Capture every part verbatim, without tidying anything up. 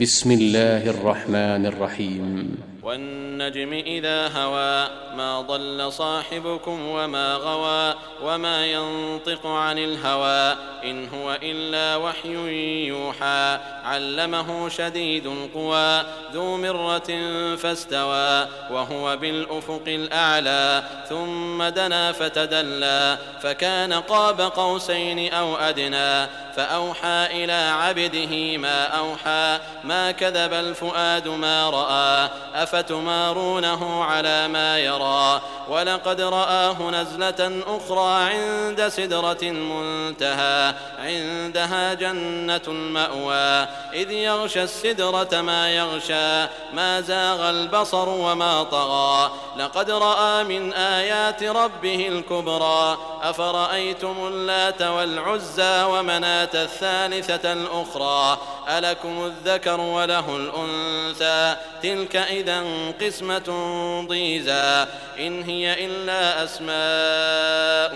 بسم الله الرحمن الرحيم والنجم إذا هوى ما ضل صاحبكم وما غوى وما ينطق عن الهوى إن هو إلا وحي يوحى علمه شديد القوى ذو مرة فاستوى وهو بالأفق الأعلى ثم دنا فتدلى فكان قاب قوسين أو أدنى فأوحى إلى عبده ما أوحى ما كذب الفؤاد ما رأى أفتمارونه على ما يرى ولقد رآه نزلة أخرى عند سدرة منتهى عندها جنة المأوى إذ يغشى السدرة ما يغشى ما زاغ البصر وما طغى لقد رأى من آيات ربه الكبرى أفرأيتم اللات والعزى ومناة الثالثة الأخرى ألكم الذكر وله الأنثى تلك إذا قسمة ضيزى إن هي إلا أسماء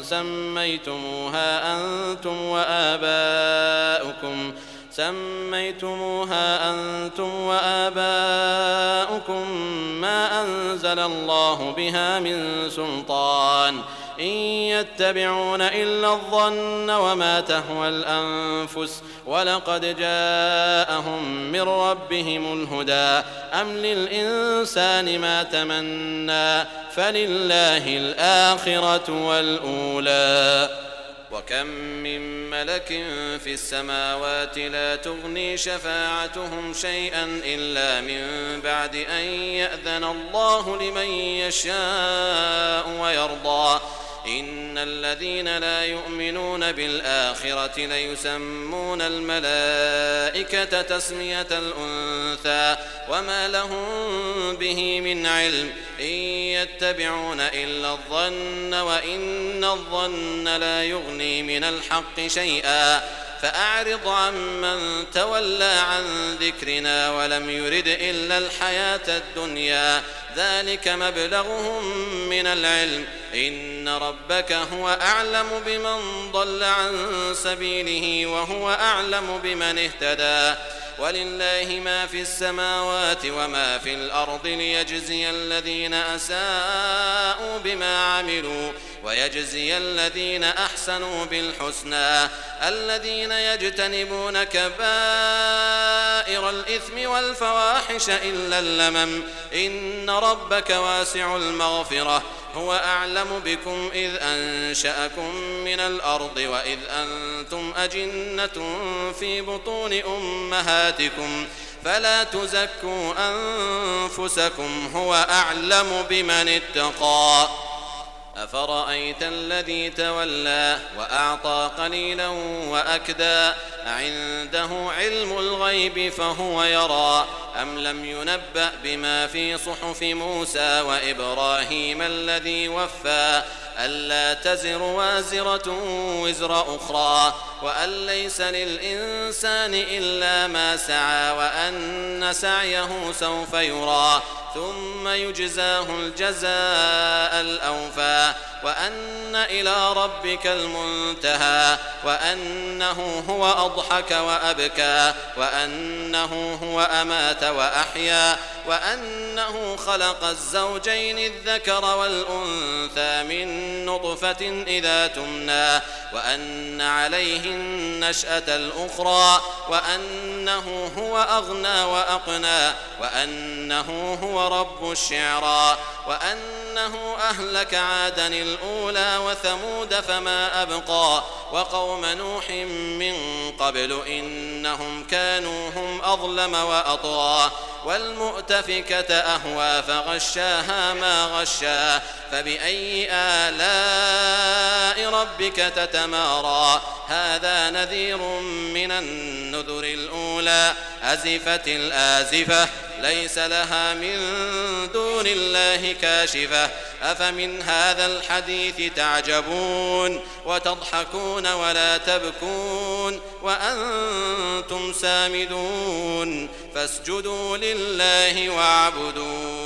سميتموها أنتم وآباؤكم سميتموها أنتم وآباؤكم ما أنزل الله بها من سلطان إن يتبعون إلا الظن وما تهوى الأنفس ولقد جاءهم من ربهم الهدى أم للإنسان ما تمنى فلله الآخرة والأولى وكم من ملك في السماوات لا تغني شفاعتهم شيئا إلا من بعد أن يأذن الله لمن يشاء ويرضى إن الذين لا يؤمنون بالآخرة ليسمون الملائكة تسمية الأنثى وما لهم به من علم إن يتبعون إلا الظن وإن الظن لا يغني من الحق شيئا فأعرض عمن تولى عن ذكرنا ولم يرد إلا الحياة الدنيا ذلك مبلغهم من العلم إن ربك هو أعلم بمن ضل عن سبيله وهو أعلم بمن اهتدى ولله ما في السماوات وما في الأرض ليجزي الذين أساءوا بما عملوا ويجزي الذين أحسنوا بالحسنى الذين يجتنبون كبائر الإثم والفواحش إلا اللمم إن ربك واسع المغفرة هو أعلم بكم إذ أنشأكم من الأرض وإذ أنتم أجنة في بطون أمهاتكم فلا تزكوا أنفسكم هو أعلم بمن اتقى أفرأيت الذي تولى وأعطى قليلا وأكدى عنده علم الغيب فهو يرى أم لم ينبأ بما في صحف موسى وإبراهيم الذي وفى ألا تزر وازرة وزر أخرى وأن ليس للإنسان إلا ما سعى وأن سعيه سوف يرى ثم يجزاه الجزاء الأوفى وأن إلى ربك المنتهى وأنه هو أضحك وأبكى وأنه هو أمات وأحيا وأنه خلق الزوجين الذكر والأنثى من نطفة إذا تمنى وأن عليه النشأة الأخرى وأنه هو أغنى وأقنى وأنه هو رب الشعرى وأنه أهلك عادا الأولى وثمود فما أبقى وقوم نوح من قبل إنهم كانوا هم أظلم وأطغى والمؤتفكة أهوى فغشاها ما غشا فبأي آلاء ربك تتمارى هذا نذير من النذر الأولى أزفت الآزفة ليس لها من دون الله كاشفة أفمن هذا الحديث تعجبون وتضحكون ولا تبكون وأنتم سامدون فاسجدوا لله واعبدوا